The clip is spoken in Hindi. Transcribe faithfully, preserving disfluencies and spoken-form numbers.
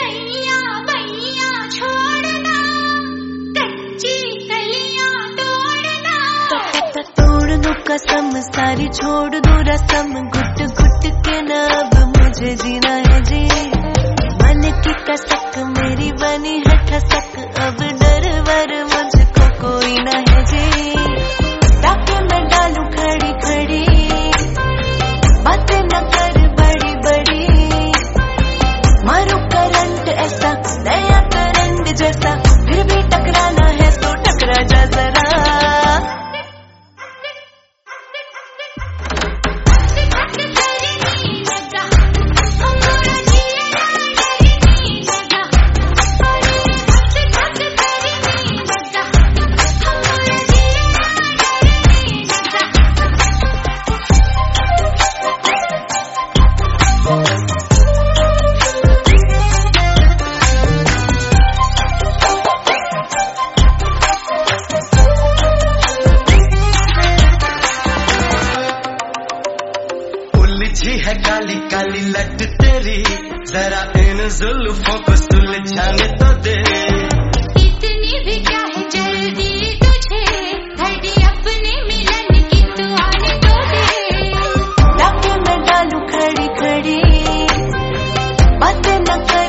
सैया भैया छोड़ना, कच्ची कलियां तोड़ना। तोड़ दूं कसम सारी, छोड़ दूं रसम, घुट घुट के न अब मुझे जीना है जी। मन की कसक मेरी बनी है ठसक, अब डर वर मुझको कोई न है जी। ताकि मैं डालूं खड़ी खड़ी, बातें न कर बड़ी बड़ी, मारू करंट ऐसा नया करंट जैसा, फिर भी टकराना है तो टकरा जा जरा। उलझी है काली काली लट तेरी, जरा इन जुल्फों को सुलझाने तो दे। इतनी भी क्या है जल्दी तुझे, घड़ी अपने मिलन की तू आने तो दे। ताकि मैं डालूं खड़ी खड़ी, बातें न कर